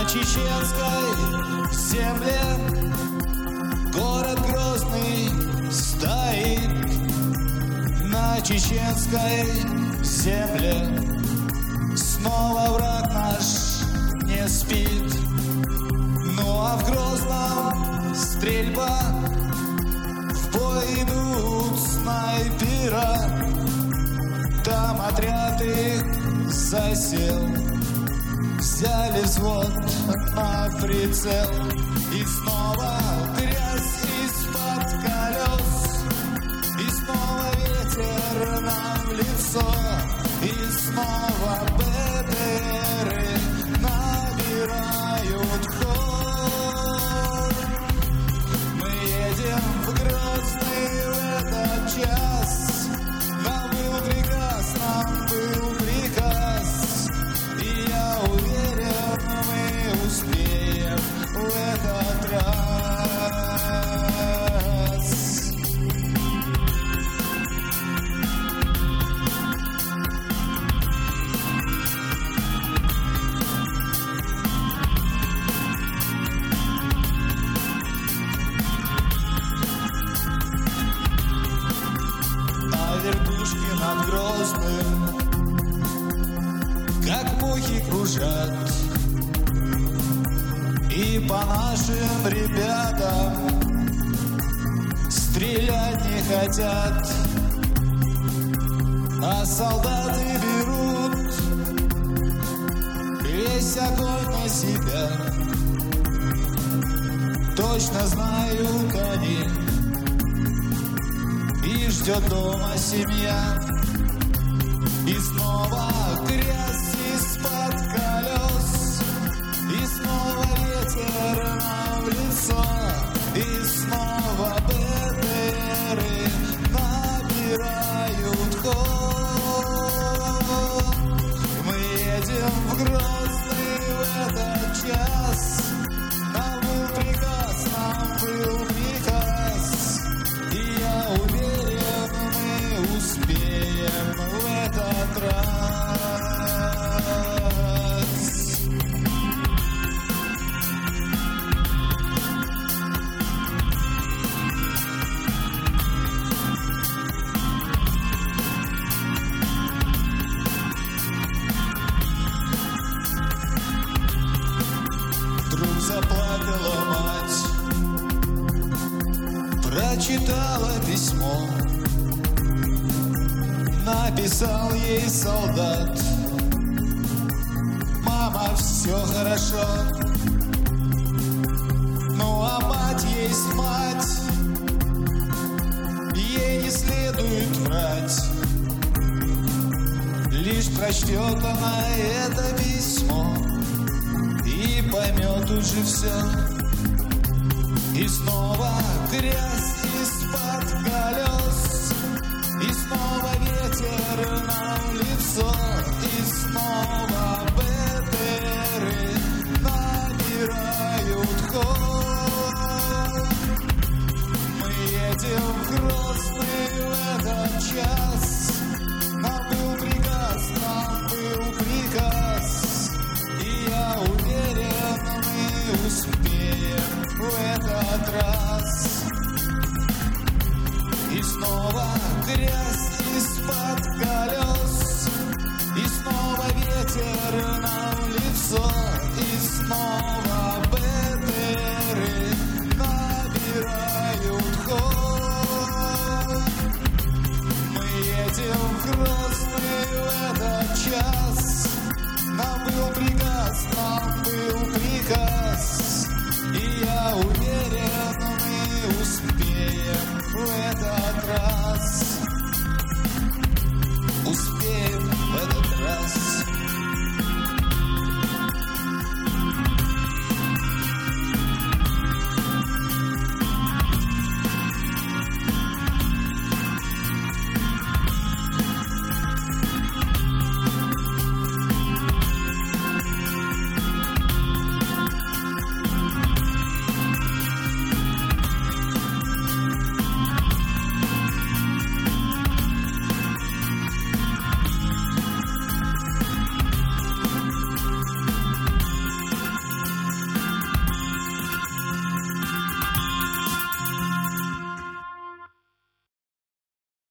чеченской земле город Грозный стоит. На чеченской земле снова враг наш не спит. Ну а в Грозном стрельба, в бой идут снайпера. Там отряд их засел, взяли взвод на прицел. И снова грязь из-под колес, и снова ветер нам в лицо, и снова БТРы набирают ход. Мы едем в Грозный в этот час. Нам был приказ, и я уверен, мы успеем в этот раз. А вертушки над Грозным, как мухи, кружат, и по нашим ребятам стрелять не хотят. А солдаты берут весь огонь на себя. Точно знают они, и ждет дома семья. И снова грязь из-под колес, и снова ветер нам в лицо, и снова БТРы набирают ход. Мы едем в Грозный в этот час. Нам был приказ, и я уверен, мы успеем в этот раз. Вдруг заплакала мать, прочитала письмо. Написал ей солдат: мама, все хорошо. Ну а мать есть мать, ей не следует врать. Лишь прочтет она это письмо и поймет уже все. И снова грязь из-под колес, и снова ветер нам в лицо, и снова БТРы набирают ход. Мы едем в Грозный в этот час. Нам был приказ, и я уверен, мы успеем в этот раз. И снова грязь из-под колес, и снова ветер нам в лицо, и снова БТРы набирают ход. Мы едем в Грозный в этот час. Нам был приказ,